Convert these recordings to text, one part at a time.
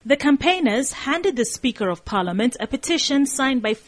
The campaigners handed the Speaker of Parliament a petition signed by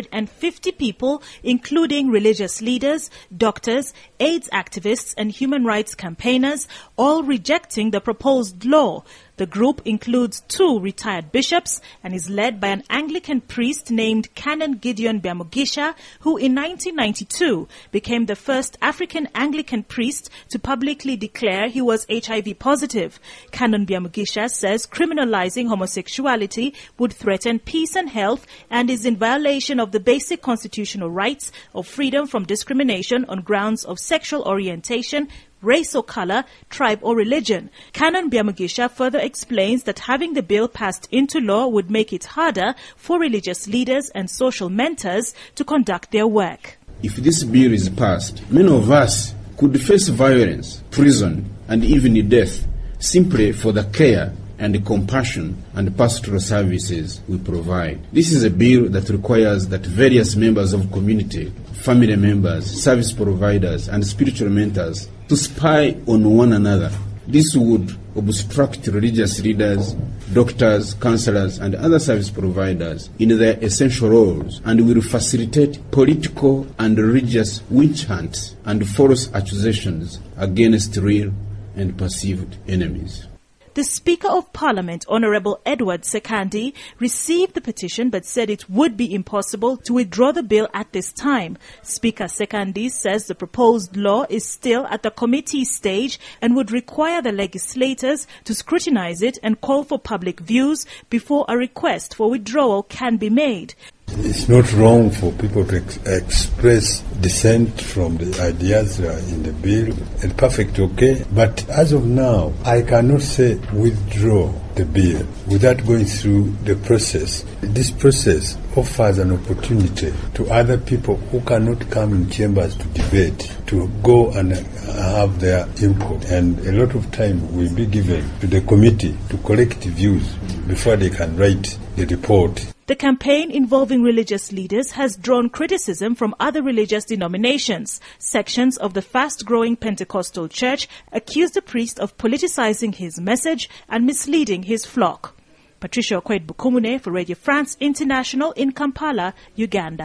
450 people, including religious leaders, doctors, AIDS activists and human rights campaigners, all rejecting the proposed law. The group includes 2 retired bishops and is led by an Anglican priest named Canon Gideon Byamugisha, who in 1992 became the first African Anglican priest to publicly declare he was HIV positive. Canon Byamugisha says criminalizing homosexuality would threaten peace and health and is in violation of the basic constitutional rights of freedom from discrimination on grounds of sexual orientation, race or color, tribe or religion. Canon Byamugisha further explains that having the bill passed into law would make it harder for religious leaders and social mentors to conduct their work. If this bill is passed, many of us could face violence, prison and even death simply for the care and the compassion and pastoral services we provide. This is a bill that requires that various members of community, family members, service providers and spiritual mentors to spy on one another. This would obstruct religious leaders, doctors, counselors and other service providers in their essential roles and will facilitate political and religious witch hunts and false accusations against real and perceived enemies. The Speaker of Parliament, Honorable Edward Sekandi, received the petition but said it would be impossible to withdraw the bill at this time. Speaker Sekandi says the proposed law is still at the committee stage and would require the legislators to scrutinize it and call for public views before a request for withdrawal can be made. It's not wrong for people to express dissent from the ideas in the bill. It's perfectly okay. But as of now, I cannot say withdraw the bill without going through the process. This process offers an opportunity to other people who cannot come in chambers to debate, to go and have their input. And a lot of time will be given to the committee to collect views before they can write the report. The campaign involving religious leaders has drawn criticism from other religious denominations. Sections of the fast-growing Pentecostal church accuse the priest of politicizing his message and misleading his flock. Patricia Okwed-Bukumune for Radio France International in Kampala, Uganda.